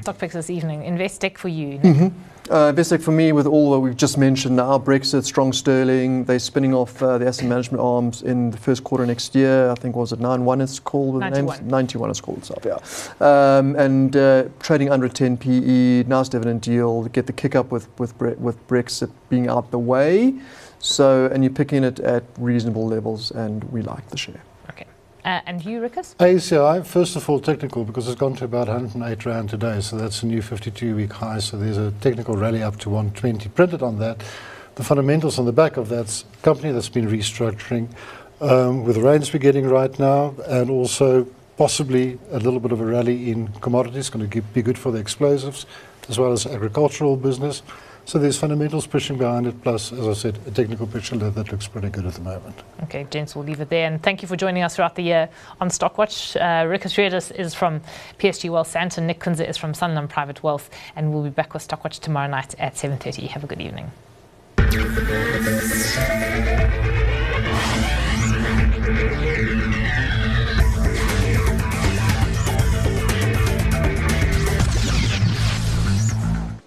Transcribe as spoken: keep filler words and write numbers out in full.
stock picks this evening. Investec for you. Mm-hmm. Uh, Investec for me, with all that we've just mentioned now, Brexit, strong sterling, they're spinning off uh, the asset management arms in the first quarter next year. I think, was it nine one it's called? With ninety-one. The names? ninety-one it's called itself, yeah. Um, and uh, trading under ten P E, nice dividend yield, get the kick up with, with, Bre- with Brexit being out the way. So, and you're picking it at reasonable levels, and we like the share. Okay. Uh, and you, Rikus? A C I, first of all, technical, because it's gone to about one hundred eight rand today, so that's a new fifty-two week high, so there's a technical rally up to one twenty printed on that. The fundamentals on the back of that's a company that's been restructuring, um, with the rains we're getting right now, and also possibly a little bit of a rally in commodities, going to be good for the explosives, as well as agricultural business. So there's fundamentals pushing behind it, plus, as I said, a technical picture that, that looks pretty good at the moment. Okay, gents, we'll leave it there. And thank you for joining us throughout the year on Stockwatch. Uh, Rikus Schreeders is from P S G Wealth Centre, Nick Kunze is from Sanlam Private Wealth, and we'll be back with Stockwatch tomorrow night at seven thirty. Have a good evening.